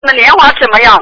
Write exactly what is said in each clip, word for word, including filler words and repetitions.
那莲花怎么样？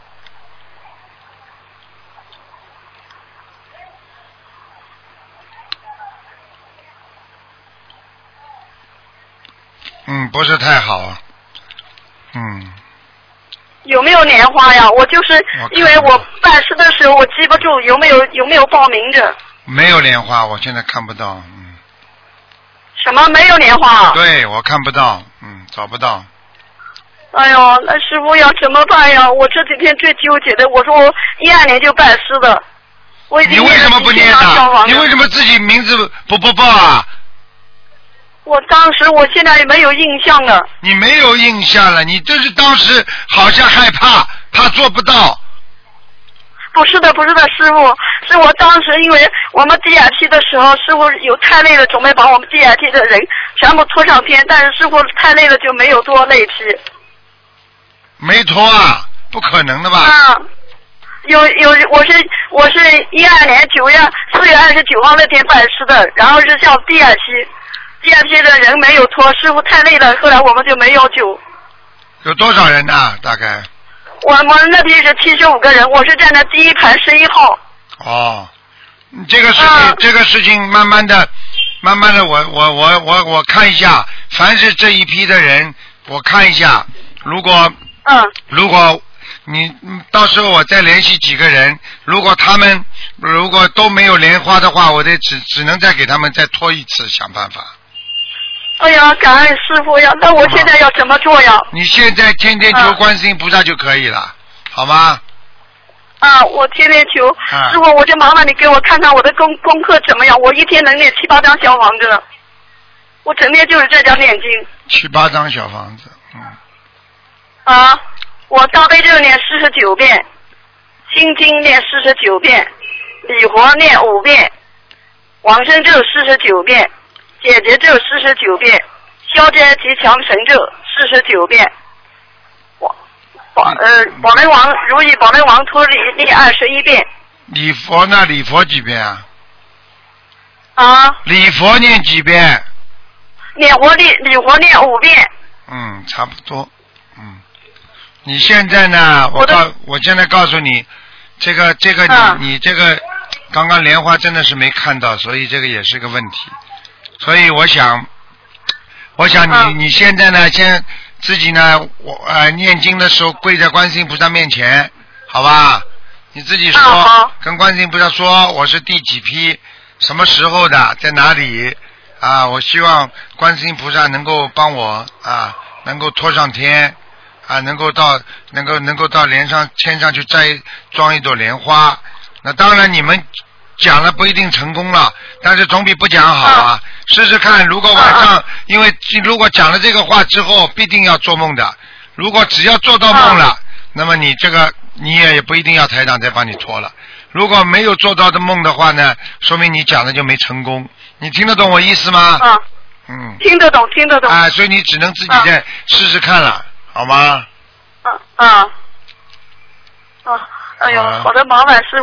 嗯，不是太好。嗯。 有没有莲花呀？我就是因为我办事的时候我记不住有没有有没有报名的。 没有莲花，我现在看不到。嗯。 什么没有莲花？ 对，我看不到，嗯，找不到。 哎呦，那师傅要怎么办呀？我这几天最纠结的，我说我一二年就拜师的，我已经你为什么不念呢？你为什么自己名字不不报啊？ 我当时，我现在也没有印象了。 你没有印象了，你就是当时好像害怕，怕做不到。 不是的，不是的，师傅，是我当时因为我们 D I P 的时候，师傅有太累了，准备把我们 D I P 的人全部拖上天，但是师傅太累了就没有拖累批。 没拖啊，不可能的吧？ 啊，有有，我是我是一二年九月四月二十九号那天拜师的，然后是叫 D I P。D I P 的人没有拖，师傅太累了，后来我们就没有救。 有多少人呢、啊？大概？ 我们那边是七十五个人，我是站在第一排十一号。 哦，这个事情， 啊、 这个事情慢慢的、慢慢的，我我我我我看一下，凡是这一批的人，我看一下，如果嗯， 如果你到时候我再联系几个人，如果他们如果都没有莲花的话，我得只只能再给他们再拖一次，想办法。 哎呀，感恩师傅呀！那我现在要怎么做呀？ 你现在天天求观世音菩萨就可以了，啊、好吗？ 啊，我天天求、啊、师傅，我就麻烦你给我看看我的功功课怎么样。我一天能念七八张小房子，我整天就是在家念经。 七八张小房子，嗯。 啊，我大悲咒念四十九遍，心经念四十九遍，礼佛念五遍，往生咒四十九遍。解结咒四十九遍，消灾吉祥神咒四十九遍，保保呃保门王如意保门王托礼念二十一遍。 礼佛呢？礼佛几遍啊？ 啊？ 礼佛念几遍？ 念佛礼礼佛念五遍。 嗯，差不多。嗯，你现在呢？我告我现在告诉你，这个这个你、啊、你这个刚刚莲花真的是没看到，所以这个也是个问题。所以我想，我想你、嗯、你现在呢，先自己呢，我呃念经的时候跪在观世音菩萨面前，好吧？你自己说， 嗯、 跟观世音菩萨说，我是第几批，什么时候的，在哪里啊？我希望观世音菩萨能够帮我啊，能够拖上天啊，能够到能够能够到莲上天上去摘装一朵莲花。那当然你们讲了不一定成功了，但是总比不讲好啊。嗯试试看，如果晚上，因为如果讲了这个话之后，必定要做梦的。如果只要做到梦了，啊、那么你这个你也不一定要台长再帮你拖了。如果没有做到的梦的话呢，说明你讲的就没成功。你听得懂我意思吗？ 啊， 嗯， 听得懂，听得懂。 啊，所以你只能自己再试试看了，啊、好吗？ 啊啊啊！哎呦，好的，麻烦师傅。